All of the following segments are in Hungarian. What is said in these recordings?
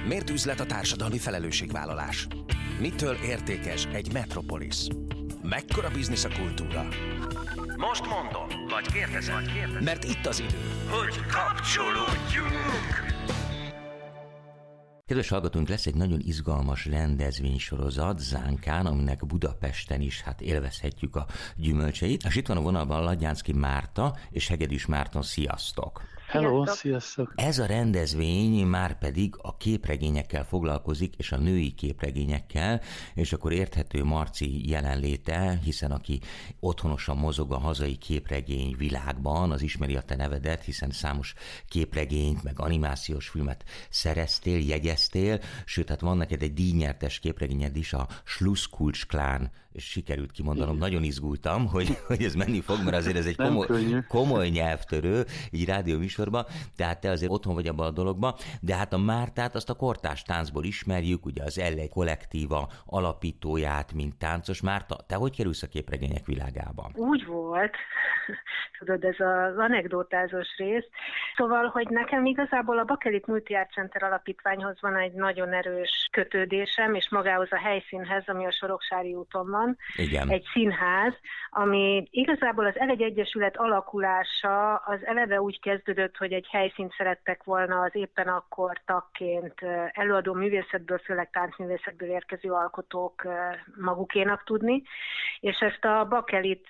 Miért üzlet a társadalmi felelősségvállalás? Mitől értékes egy metropolis? Mekkora biznisz a kultúra? Most mondom, vagy kérdezem, mert itt az idő, hogy kapcsolódjunk! Kedves hallgatóink, lesz egy nagyon izgalmas rendezvénysorozat Zánkán, aminek Budapesten is élvezhetjük a gyümölcseit. És itt van a vonalban Ladjánszky Márta és Hegedűs Márton, sziasztok! Hello, sziasztok! Ez a rendezvény már pedig a képregényekkel foglalkozik, és a női képregényekkel, és akkor érthető Marci jelenléte, hiszen aki otthonosan mozog a hazai képregény világban, az ismeri a te nevedet, hiszen számos képregényt, meg animációs filmet szereztél, jegyeztél, sőt, hát van neked egy díjnyertes képregényed is, a Schlusskulcs klán, és sikerült kimondanom, nagyon izgultam, hogy ez menni fog, mert azért ez egy komoly nyelvtörő, így rádióműsorban, tehát te azért otthon vagy abban a dologban, de hát a Mártát azt a kortárs táncból ismerjük, ugye az L1 kollektíva alapítóját, mint táncos. Márta, te hogy kerülsz a képregények világába? Úgy volt, tudod, ez az anekdotázós rész. Szóval, hogy nekem igazából a Bakelit Multi Art Center alapítványhoz van egy nagyon erős kötődésem, és magához a helyszínhez, ami a Soroksári úton van. Igen. Egy színház, ami igazából az L1 Egyesület alakulása az eleve úgy kezdődött, hogy egy helyszínt szerettek volna az éppen akkor tagként előadó művészetből, főleg táncművészetből érkező alkotók magukénak tudni, és ezt a Bakelit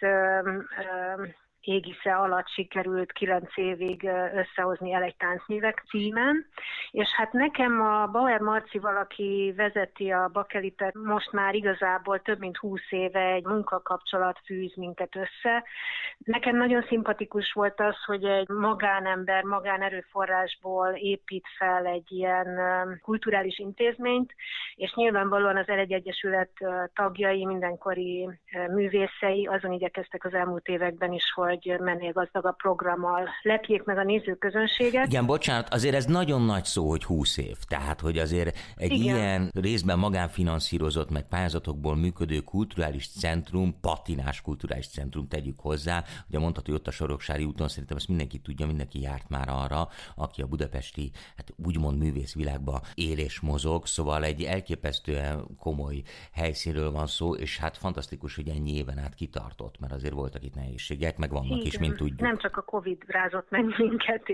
égisze alatt sikerült 9 évig összehozni L1 táncművek címen, és hát nekem a Bauer Marcival, aki vezeti a Bakelitet, most már igazából több mint 20 éve egy munkakapcsolat fűz minket össze. Nekem nagyon szimpatikus volt az, hogy egy magánember, magánerőforrásból épít fel egy ilyen kulturális intézményt, és nyilvánvalóan az L1 Egyesület tagjai, mindenkori művészei azon igyekeztek az elmúlt években is, hogy mennél gazdagabb programmal lepjék meg a nézőközönséget. Igen, bocsánat, azért ez nagyon nagy szó, hogy 20 év. Tehát, hogy azért egy ilyen részben magánfinanszírozott, meg pályázatokból működő kulturális centrum, patinás kulturális centrum, tegyük hozzá. Ugye mondhatod, hogy ott a Soroksári úton, szerintem ezt mindenki tudja, mindenki járt már arra, aki a budapesti, úgymond művészvilágba él és mozog, szóval egy elképesztően komoly helyszínről van szó, és fantasztikus, hogy ennyi éven át kitartott, mert azért voltak itt nehézségek, meg vannak is, mint tudjuk. Nem csak a Covid rázott meg minket,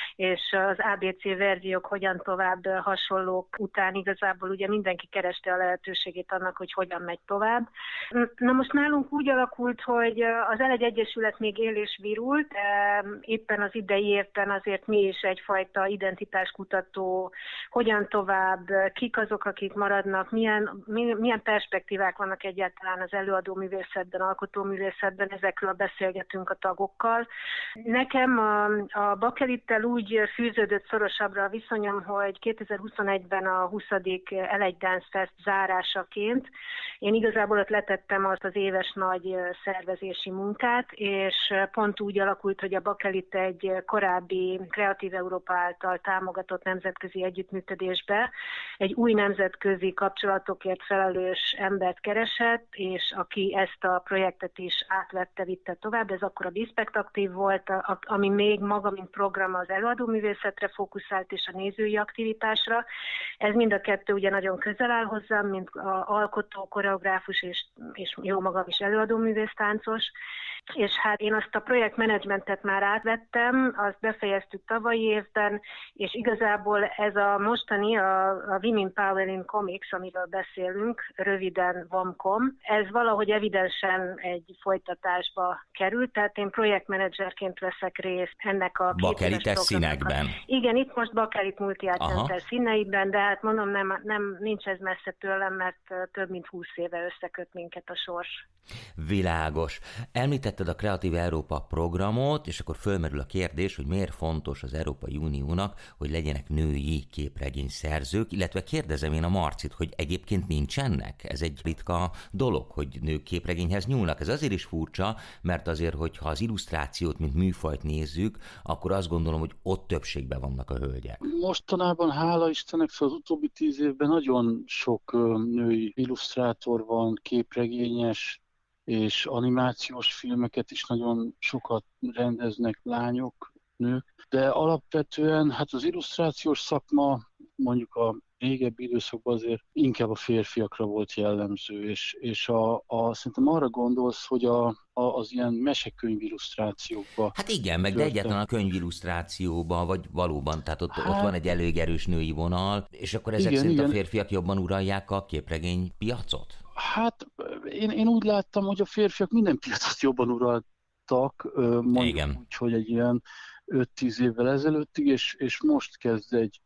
és az ABC verziók hogyan tovább hasonlók után igazából ugye mindenki kereste a lehetőségét annak, hogy hogyan megy tovább. Na most nálunk úgy alakult, hogy az L1 Egyesület még él és virult, éppen az idei évben azért mi is egyfajta identitáskutató, hogyan tovább, kik azok, akik maradnak, milyen perspektívák vannak egyáltalán az előadó művészetben, alkotó művészetben, ezekről beszélgetünk a tagokkal. Nekem a Bakelittel úgy fűződött szorosabbra a viszonyom, hogy 2021-ben a 20. L1 Dance Fest zárásaként én igazából ott letettem azt az éves nagy szervezési munkát, és pont úgy alakult, hogy a Bakelit egy korábbi Kreatív Európa által támogatott nemzetközi együttműködésbe egy új nemzetközi kapcsolatokért felelős embert keresett, és aki ezt a projektet is átvette, vitte tovább. Ez akkor a Bispect Aktív volt, ami még maga, mint program az előadóművészetre fókuszált és a nézői aktivitásra. Ez mind a kettő ugye nagyon közel áll hozzám, mint alkotó, koreográfus és jó magam is előadóművész táncos. És én azt a projektmenedzsmentet már átvettem, azt befejeztük tavalyi évben, és igazából ez a mostani, a Women Power in Comics, amiről beszélünk, röviden VOMCOM, ez valahogy evidensen egy folytatásba került, tehát én projektmenedzserként veszek részt ennek a Bakelites színekben. Igen, itt most Bakelit Multi Art Center színeiben, de hát mondom, nincs ez messze tőlem, mert több mint 20 éve összeköt minket a sors. Világos. Említetted a Kreatív Európa programot, és akkor fölmerül a kérdés, hogy miért fontos az Európai Uniónak, hogy legyenek női képregényszerzők, illetve kérdezem én a Marcit, hogy egyébként nincsenek? Ez egy ritka dolog, hogy nők képregényhez nyúlnak. Ez azért is furcsa, mert azért, hogyha az illusztrációt, mint műfajt nézzük, akkor azt gondolom, hogy ott többségben vannak a hölgyek. Mostanában, hála Istennek, szóval az utóbbi 10 évben nagyon sok női illusztrátor van, képregényes, és animációs filmeket is nagyon sokat rendeznek lányok, nők, de alapvetően az illusztrációs szakma mondjuk a régebbi időszakban azért inkább a férfiakra volt jellemző, és szerintem arra gondolsz, hogy az ilyen mesekönyv illusztrációkba. Hát igen, meg de egyáltalán a könyvillusztrációban, vagy valóban, tehát ott van egy elég erős női vonal, és akkor ezek szerint a férfiak jobban uralják a képregény piacot? Hát én úgy láttam, hogy a férfiak minden piacot jobban uraltak, mondjuk úgy, hogy egy ilyen 5-10 évvel ezelőttig, és most kezd egy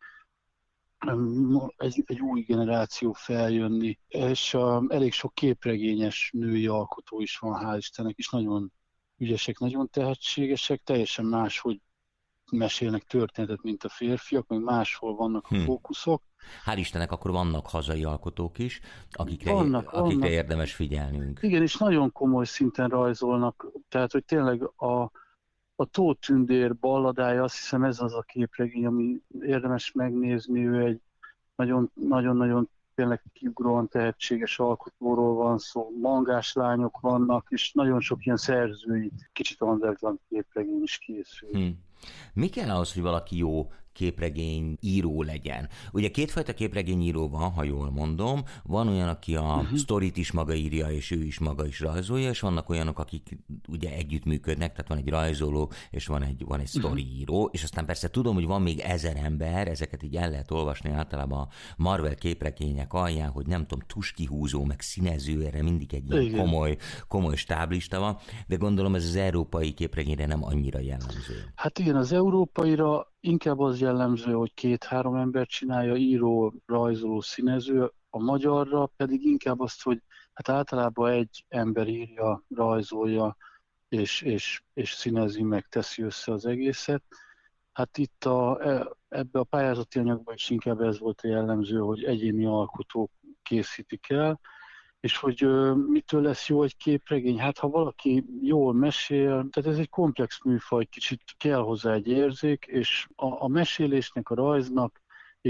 új generáció feljönni, és elég sok képregényes női alkotó is van, hál' Istennek, és nagyon ügyesek, nagyon tehetségesek, teljesen máshogy mesélnek történetet, mint a férfiak, meg máshol vannak a fókuszok. Hál' Istennek akkor vannak hazai alkotók is, akikre érdemes figyelnünk. Igen, és nagyon komoly szinten rajzolnak, tehát hogy tényleg a Tóth Tündér balladája, azt hiszem ez az a képregény, ami érdemes megnézni, ő egy nagyon-nagyon tényleg kiugróan tehetséges alkotóról van szó, mangás lányok vannak, és nagyon sok ilyen szerzői, kicsit underground képregény is készül. Mi kell ahhoz, hogy valaki jó képregény író legyen? Ugye kétfajta képregényíró van, ha jól mondom. Van olyan, aki a sztorit is maga írja, és ő is maga is rajzolja, és vannak olyanok, akik ugye együttműködnek, tehát van egy rajzoló, és van egy sztoriíró, és aztán persze tudom, hogy van még 1000 ember, ezeket így el lehet olvasni általában a Marvel képregények alján, hogy nem tudom, tuskihúzó, meg színező, erre mindig egy ilyen komoly stáblista van, de gondolom ez az európai képregényre nem annyira jellemző. Hát igen, az európaira inkább az jellemző, hogy 2-3 ember csinálja, író, rajzoló, színező, a magyarra pedig inkább azt, hogy hát általában egy ember írja, rajzolja, és színezi, meg teszi össze az egészet. Hát itt ebbe a pályázati anyagban is inkább ez volt a jellemző, hogy egyéni alkotók készítik el, és hogy mitől lesz jó egy képregény? Hát ha valaki jól mesél, tehát ez egy komplex műfaj, kicsit kell hozzá egy érzék, és a mesélésnek, a rajznak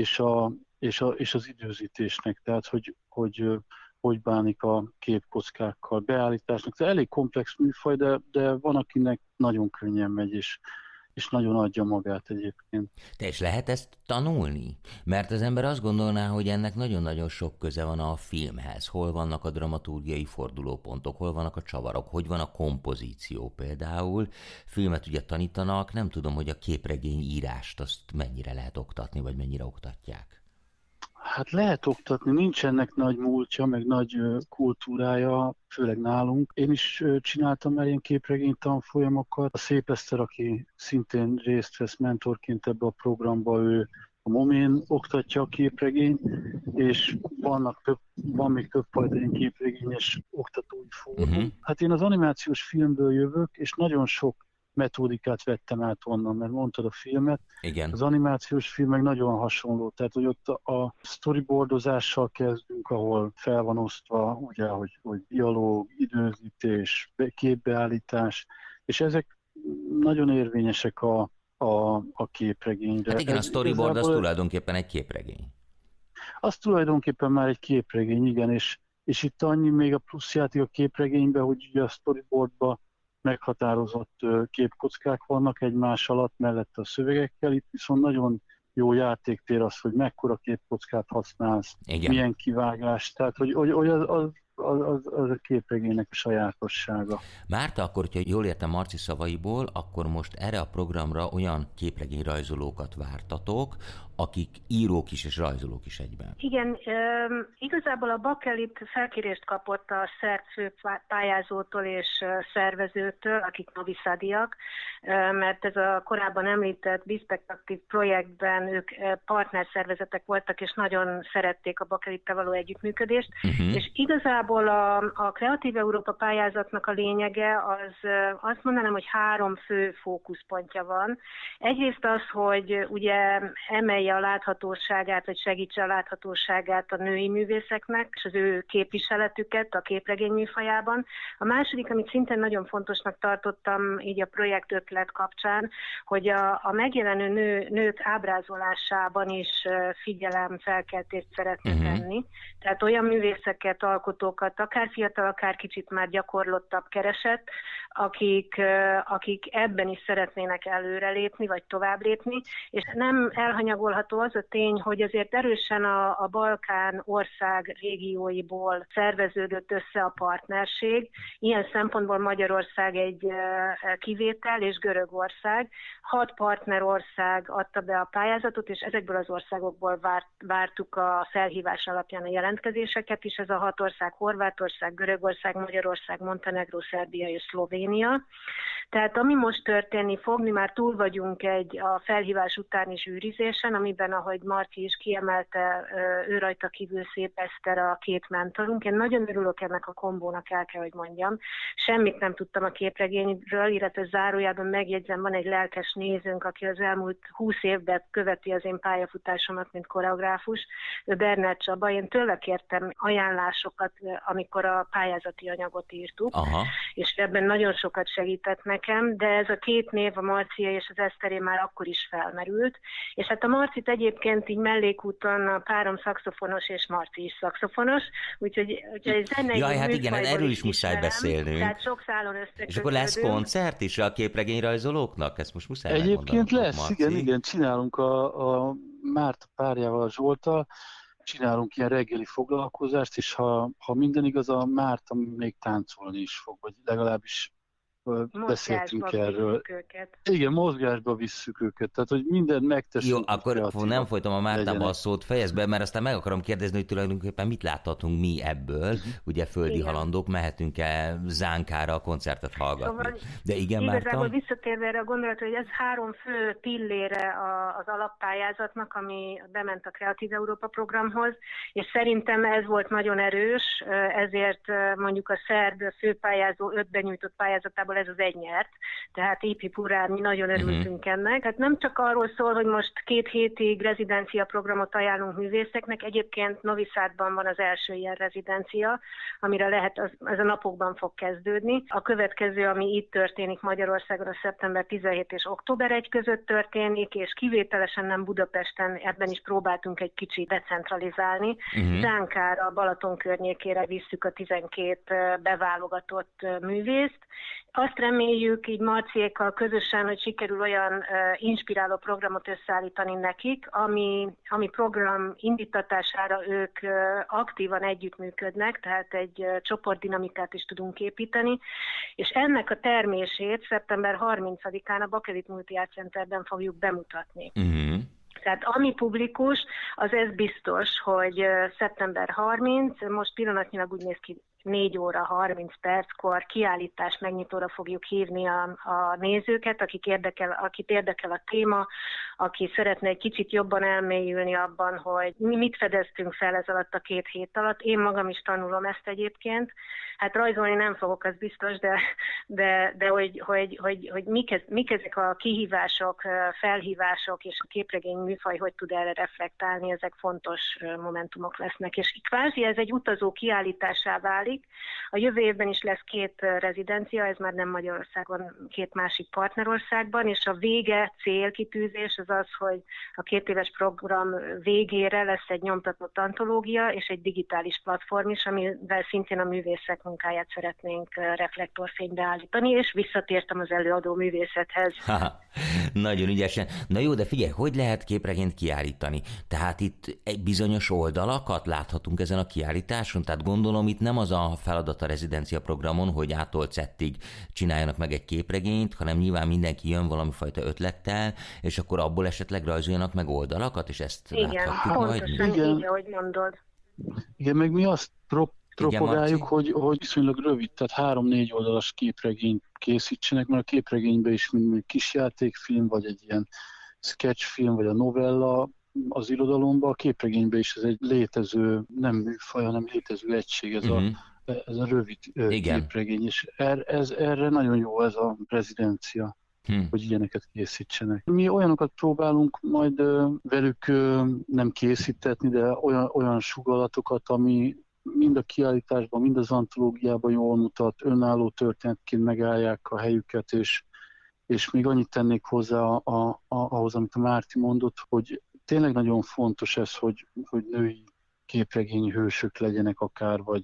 és az időzítésnek, tehát hogy bánik a képkockákkal, beállításnak. Ez elég komplex műfaj, de van, akinek nagyon könnyen megy, és nagyon adja magát egyébként. És lehet ezt tanulni? Mert az ember azt gondolná, hogy ennek nagyon-nagyon sok köze van a filmhez. Hol vannak a dramaturgiai fordulópontok, hol vannak a csavarok, hogy van a kompozíció például. Filmet ugye tanítanak, nem tudom, hogy a képregény írást azt mennyire lehet oktatni, vagy mennyire oktatják. Hát lehet oktatni, nincs ennek nagy múltja, meg nagy kultúrája, főleg nálunk. Én is csináltam már ilyen képregény tanfolyamokat. A Szép Eszter, aki szintén részt vesz mentorként ebbe a programba, ő a Momén oktatja a képregényt, és van még több fajta ilyen képregényes oktatói fórum. Hát én az animációs filmből jövök, és nagyon sok metódikát vettem át onnan, mert mondtad a filmet. Igen. Az animációs film meg nagyon hasonló, tehát hogy ott a storyboardozással kezdünk, ahol fel van osztva, ugye, hogy dialóg, időzítés, képbeállítás, és ezek nagyon érvényesek a képregényre. Hát igen, a storyboard az tulajdonképpen egy képregény. Az tulajdonképpen már egy képregény, igen, és itt annyi még a pluszjáték a képregényben, hogy ugye a storyboardban meghatározott képkockák vannak egymás alatt, mellette a szövegekkel, itt viszont nagyon jó játéktér az, hogy mekkora képkockát használsz, igen, milyen kivágás, tehát hogy az a képregénynek a sajátossága. Márta, akkor, hogyha jól értem Marci szavaiból, akkor most erre a programra olyan képregényrajzolókat vártatok, akik írók is és rajzolók is egyben. Igen, igazából a Bakelit felkérést kapott a szert főpályázótól és szervezőtől, akik noviszádiak, mert ez a korábban említett Bispektaktív projektben ők partnerszervezetek voltak, és nagyon szerették a Bakelittel való együttműködést, és igazából a Kreatív Európa pályázatnak a lényege az azt mondanám, hogy 3 fő fókuszpontja van. Egyrészt az, hogy ugye emelje a láthatóságát, vagy segítse a láthatóságát a női művészeknek, és az ő képviseletüket a képregény műfajában. A második, amit szintén nagyon fontosnak tartottam így a projekt ötlet kapcsán, hogy a megjelenő nők ábrázolásában is felkeltést szeretne tenni. Tehát olyan művészeket, alkotókat, akár fiatal, akár kicsit már gyakorlottabb keresett, akik ebben is szeretnének előrelépni, vagy tovább lépni, és nem elhanyagol indokolható az a tény, hogy azért erősen a Balkán ország régióiból szerveződött össze a partnerség. Ilyen szempontból Magyarország egy kivétel, és Görögország. 6 partnerország adta be a pályázatot, és ezekből az országokból vártuk a felhívás alapján a jelentkezéseket is. Ez a 6 ország: Horvátország, Görögország, Magyarország, Montenegró, Szerbia és Szlovénia. Tehát ami most történni fog, mi már túl vagyunk a felhívás utáni zsűrizésen, amiben, ahogy Marci is kiemelte, ő rajta kívül Szép Eszter a 2 mentorunk. Én nagyon örülök ennek a kombónak, el kell, hogy mondjam. Semmit nem tudtam a képregényről, illetve zárójában megjegyzem, van egy lelkes nézőnk, aki az elmúlt 20 évben követi az én pályafutásomat, mint koreográfus, Bernát Csaba. Én tőle kértem ajánlásokat, amikor a pályázati anyagot írtuk, és ebben nagyon sokat segített nekem, de ez a 2 név, a Marcia és az Eszteré már akkor is felmerült, és hát a Marcit egyébként így mellékúton a párom szaxofonos, és Marci is szaxofonos, úgyhogy zenei jaj, hát igen, erről is muszáj beszélnünk. Tehát sok szálon összekötődünk. És akkor lesz koncert is a képregényrajzolóknak? Ezt most muszáj egyébként lesz, Marci. igen, csinálunk a Márta párjával, Zsolttal, csinálunk ilyen reggeli foglalkozást, és ha minden igaz, a Márta még táncolni is fog, vagy legalábbis beszéltünk erről. Igen, mozgásba visszük őket, tehát hogy mindent megteszünk. Jó, akkor nem folytom a Mártába a szót, fejezd be, mert aztán meg akarom kérdezni, hogy tulajdonképpen mit láthatunk mi ebből, ugye földi halandók, mehetünk-e Zánkára a koncertet hallgatni. Szóval de igen, Márta? Igazából visszatérve erre a gondolatra, hogy ez 3 fő pillére az alappályázatnak, ami bement a Kreatív Európa programhoz, és szerintem ez volt nagyon erős, ezért mondjuk a szerb főpályázó 5 benyújtott pályázatában ez az 1 nyert, tehát hip hurrá, mi nagyon örültünk ennek. Hát nem csak arról szól, hogy most 2 hétig rezidencia programot ajánlunk művészeknek, egyébként Novi Sadban van az első ilyen rezidencia, amire lehet, ez a napokban fog kezdődni. A következő, ami itt történik Magyarországon, a szeptember 17 és október 1 között történik, és kivételesen nem Budapesten, ebben is próbáltunk egy kicsit decentralizálni. Zánkára, Balaton környékére visszük a 12 beválogatott művészt. Azt reméljük így Marciékkal közösen, hogy sikerül olyan inspiráló programot összeállítani nekik, ami program indítatására ők aktívan együttműködnek, tehát egy csoportdinamikát is tudunk építeni, és ennek a termését szeptember 30-án a Bakelit Multi Art Centerben fogjuk bemutatni. Tehát ami publikus, az ez biztos, hogy szeptember 30, most pillanatnyilag úgy néz ki, 4 óra 30 perckor kiállítás megnyitóra fogjuk hívni a nézőket, akit érdekel a téma, aki szeretne egy kicsit jobban elmélyülni abban, hogy mi mit fedeztünk fel ez alatt a 2 hét alatt. Én magam is tanulom ezt egyébként. Hát rajzolni nem fogok, az biztos, de hogy mik ezek a kihívások, felhívások, és a képregény műfaj hogy tud erre reflektálni, ezek fontos momentumok lesznek. És kvázi ez egy utazó kiállításá válik. A jövő évben is lesz 2 rezidencia, ez már nem Magyarországon, 2 másik partnerországban, és a célkitűzés az, hogy a 2 éves program végére lesz egy nyomtatott antológia és egy digitális platform is, amivel szintén a művészek munkáját szeretnénk reflektorfénybe állítani, és visszatértem az előadó művészethez. Nagyon ügyesen. Na jó, de figyelj, hogy lehet képregényt kiállítani? Tehát itt egy bizonyos oldalakat láthatunk ezen a kiállításon? Tehát gondolom itt nem az a feladat a rezidencia programon, hogy A-tól Z-ig csináljanak meg egy képregényt, hanem nyilván mindenki jön valami fajta ötlettel, és akkor abból esetleg rajzoljanak meg oldalakat, és ezt láthatjuk majd? Igen, így, ahogy mondod. Igen, meg mi azt propagáljuk, hogy viszonylag rövid, tehát 3-4 oldalas képregényt készítsenek, mert a képregényben is mint kisjátékfilm, vagy egy ilyen sketchfilm, vagy a novella az irodalomban, a képregényben is ez egy létező, nem műfaj, hanem létező egység, ez a rövid képregény, és erre nagyon jó ez a rezidencia, hogy ilyeneket készítsenek. Mi olyanokat próbálunk majd velük nem készítetni, de olyan sugallatokat, ami mind a kiállításban, mind az antológiában jól mutat, önálló történetként megállják a helyüket, és még annyit tennék hozzá ahhoz, amit a Márti mondott, hogy tényleg nagyon fontos ez, hogy női képregény hősök legyenek akár, vagy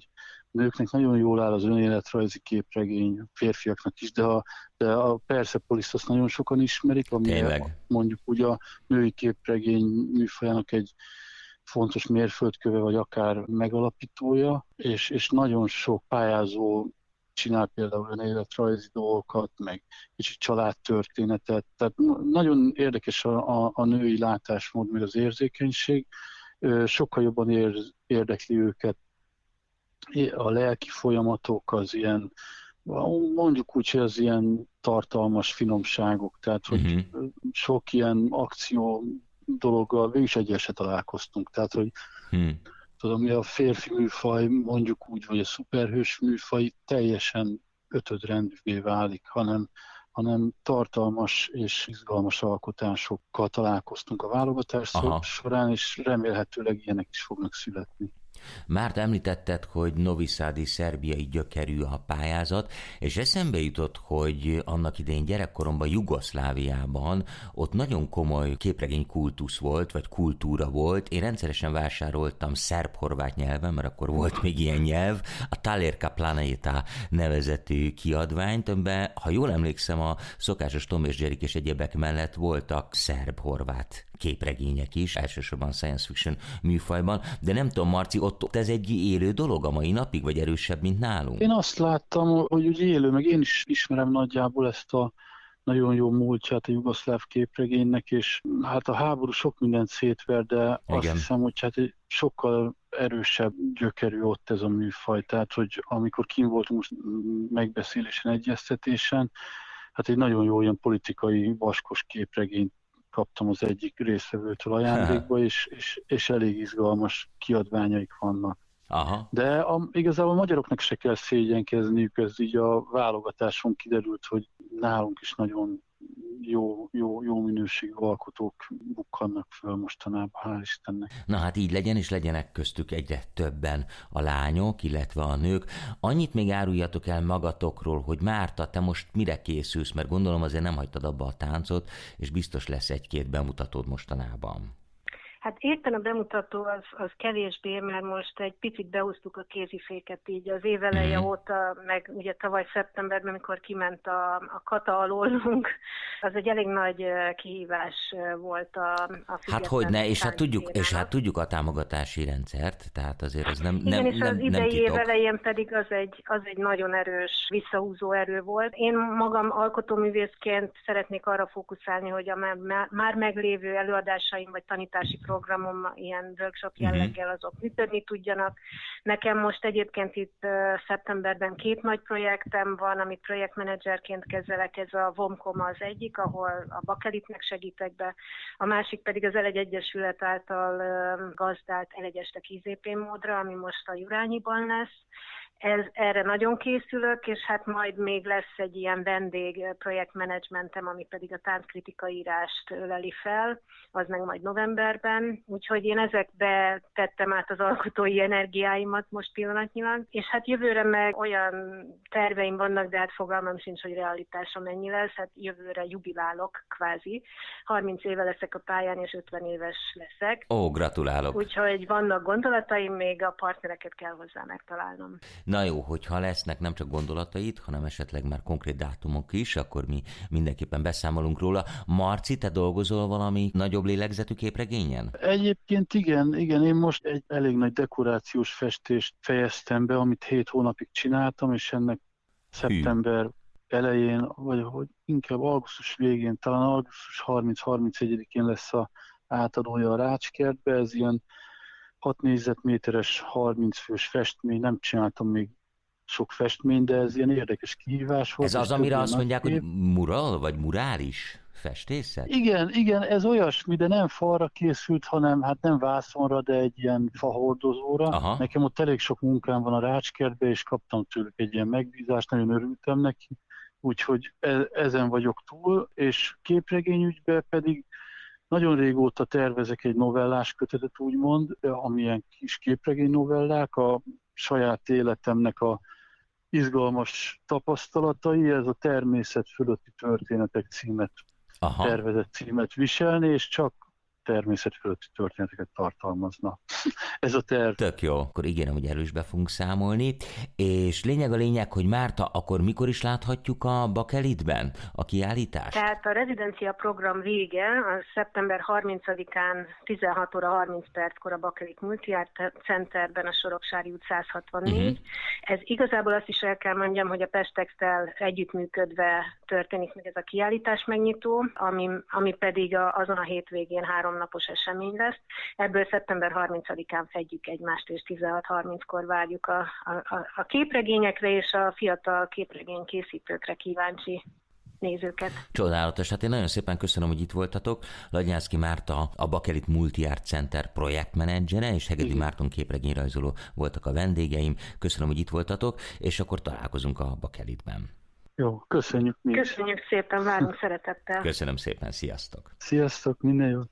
nőknek nagyon jól áll az önéletrajzi képregény, férfiaknak is, de a Persepolis azt nagyon sokan ismerik, ami mondjuk ugye a női képregény műfajának egy fontos mérföldköve, vagy akár megalapítója, és nagyon sok pályázó csinál például önéletrajzi dolgokat, meg kicsit családtörténetet, tehát nagyon érdekes a női látásmód, meg az érzékenység, sokkal jobban érdekli őket a lelki folyamatok, az ilyen, mondjuk úgy, hogy az ilyen tartalmas finomságok, tehát hogy sok ilyen akció dologgal végig egyel se találkoztunk, tehát hogy tudom, hogy a férfi műfaj, mondjuk úgy, vagy a szuperhős műfaj teljesen ötödrendűvé válik, hanem tartalmas és izgalmas alkotásokkal találkoztunk a válogatás során, és remélhetőleg ilyenek is fognak születni. Márta, említetted, hogy Novi Sadi szerbiai gyökerű a pályázat, és eszembe jutott, hogy annak idején gyerekkoromban Jugoszláviában ott nagyon komoly képregény kultusz volt, vagy kultúra volt. Én rendszeresen vásároltam szerb-horvát nyelven, mert akkor volt még ilyen nyelv, a Talerka Planeta nevezetű kiadványt, amiben, ha jól emlékszem, a szokásos Tom és Jerry és egyébek mellett voltak szerb-horvát képregények is, elsősorban science fiction műfajban, de nem tudom, Marci, ott ez egy élő dolog a mai napig, vagy erősebb, mint nálunk? Én azt láttam, hogy úgy élő, meg én is ismerem nagyjából ezt a nagyon jó múltját a jugoszláv képregénynek, és hát a háború sok mindent szétver, de azt hiszem, hogy hát egy sokkal erősebb gyökerű ott ez a műfaj, tehát hogy amikor kim voltunk most megbeszélésen, egyeztetésen, hát egy nagyon jó ilyen politikai vaskos képregényt kaptam az egyik résztvevőtől ajándékba, és elég izgalmas kiadványaik vannak. Aha. De igazából a magyaroknak se kell szégyenkezniük, ez így a válogatáson kiderült, hogy nálunk is nagyon jó minőségű alkotók bukkannak föl mostanában, hál' Istennek. Na hát így legyen, és legyenek köztük egyre többen a lányok, illetve a nők. Annyit még áruljatok el magatokról, hogy Márta, te most mire készülsz, mert gondolom azért nem hagytad abba a táncot, és biztos lesz egy-két bemutatód mostanában. Hát éppen a bemutató az kevésbé, mert most egy picit behúztuk a kéziféket így az év eleje óta, meg ugye tavaly szeptemberben, amikor kiment a kata alólunk, az egy elég nagy kihívás volt a független. Hát hogyne, és hát tudjuk a támogatási rendszert, tehát azért ez nem igen, és az idei titok. Év elején pedig az egy nagyon erős visszahúzó erő volt. Én magam alkotóművészként szeretnék arra fókuszálni, hogy a már meglévő előadásaim vagy tanítási programom ilyen workshop jelleggel azok működni tudjanak. Nekem most egyébként itt szeptemberben 2 nagy projektem van, amit projektmenedzserként kezelek, ez a Vomkom az egyik, ahol a Bakelitnek segítek be, a másik pedig az Elegy Egyesület által gazdált Elegyestek IZP módra, ami most a Jurányiban lesz. Erre nagyon készülök, és hát majd még lesz egy ilyen vendég projektmenedzsmentem, ami pedig a tánckritika írást öleli fel, az meg majd novemberben. Úgyhogy én ezekbe tettem át az alkotói energiáimat most pillanatnyilag, és hát jövőre meg olyan terveim vannak, de hát fogalmam sincs, hogy realitása mennyi lesz, hát jövőre jubilálok kvázi. 30 éve leszek a pályán, és 50 éves leszek. Ó, gratulálok! Úgyhogy vannak gondolataim, még a partnereket kell hozzá megtalálnom. Na jó, hogyha lesznek nem csak gondolataid, hanem esetleg már konkrét dátumok is, akkor mi mindenképpen beszámolunk róla. Marci, te dolgozol valami nagyobb lélegzetű képregényen? Egyébként igen, én most egy elég nagy dekorációs festést fejeztem be, amit 7 hónapig csináltam, és ennek szeptember elején, vagy hogy inkább augusztus végén, talán augusztus 30-31-én lesz a átadója a Rácskertbe, ez ilyen 6 négyzetméteres, 30 fős festmény, nem csináltam még sok festmény, de ez ilyen érdekes kihívás volt. Ez az, amire azt mondják, hogy mural, vagy murális festészet? Igen, ez olyasmi, de nem falra készült, hanem hát nem vászonra, de egy ilyen fahordozóra. Aha. Nekem ott elég sok munkám van a Rácskertbe, és kaptam tőlük egy ilyen megbízást, nagyon örültem neki, úgyhogy ezen vagyok túl, és képregényügyben pedig nagyon régóta tervezek egy novellás kötetet, úgymond, amilyen kis képregény novellák, a saját életemnek a izgalmas tapasztalatai, ez a Természet fölötti történetek címet, tervezett címet viselni, és csak természet fölötti történeteket tartalmazna. Ez a terv. Tök jó, akkor ígérem, hogy erről is be fogunk számolni. És lényeg a lényeg, hogy Márta, akkor mikor is láthatjuk a Bakelitben a kiállítást? Tehát a rezidencia program vége a szeptember 30-án 16 óra 30 perckor a Bakelit Multiart Centerben, a Soroksári út 164. Ez igazából azt is el kell mondjam, hogy a Pestextel együttműködve történik meg ez a kiállítás megnyitó, ami pedig azon a hétvégén 3 napos esemény lesz. Ebből szeptember 30-án fedjük egymást, és 16:30-kor várjuk a képregényekre és a fiatal képregénykészítőkre kíváncsi nézőket. Csodálatos, hát én nagyon szépen köszönöm, hogy itt voltatok. Lagyánszky Márta, a Bakelit Multiart Center projektmenedzsere, és Hegedi Márton képregényrajzoló voltak a vendégeim. Köszönöm, hogy itt voltatok, és akkor találkozunk a Bakelitben. Jó, köszönjük mi is. Köszönjük szépen, várunk szeretettel. Köszönöm szépen, sziasztok! Sziasztok, minden jót!